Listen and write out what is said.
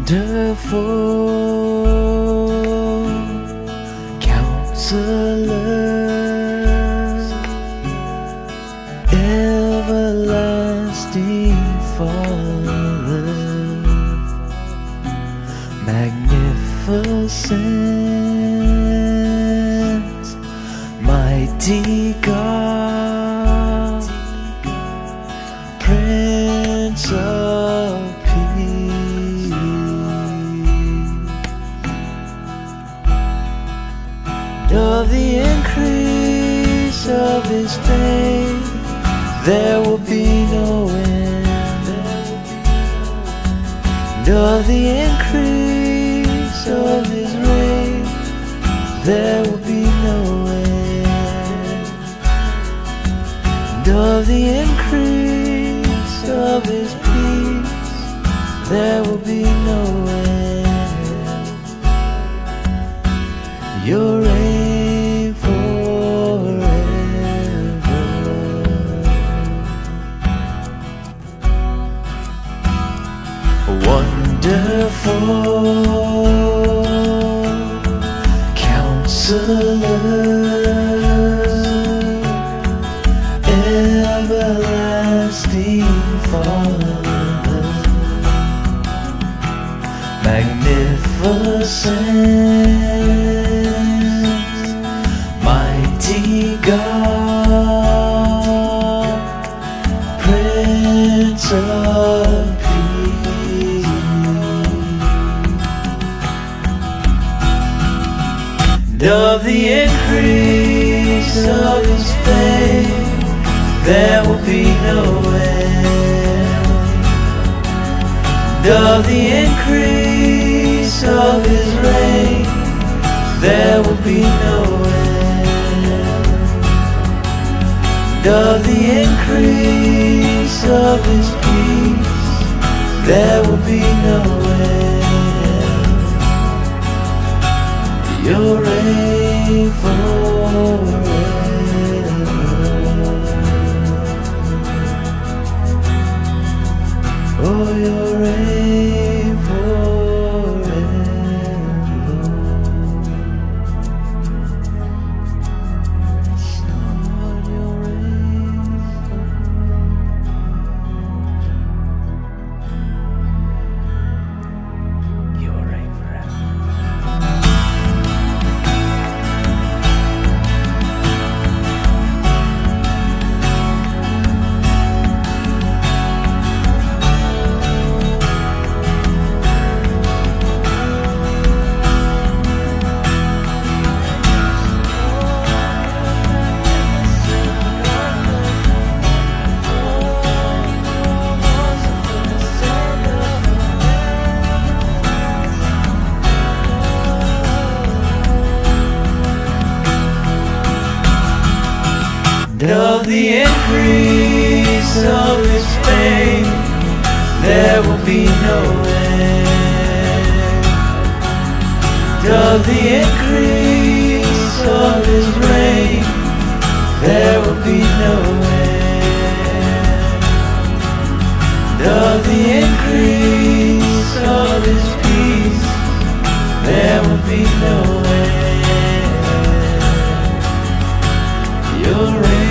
wonderful Counselor, everlasting Father, magnificent, mighty God, Prince of Peace. Of the increase of His faith, there will be no end. And of the increase of His reign, there will be no end. And of the increase of His peace, there will be no end. Your reign forever. Wonderful Counselor, everlasting Father, magnificent, mighty God, Prince of Peace. And of the increase of His faith, there will be no end. And of the increase of His reign, there will be no end. And of the increase of His peace, there will be no end. Your reign forever. Oh, your reign forever. Lord, your reign forever. Your reign forever. And of the increase of His fame, there will be no end. And of the increase of His reign, there will be no end. And of the increase of His peace, there will be no end. Your reign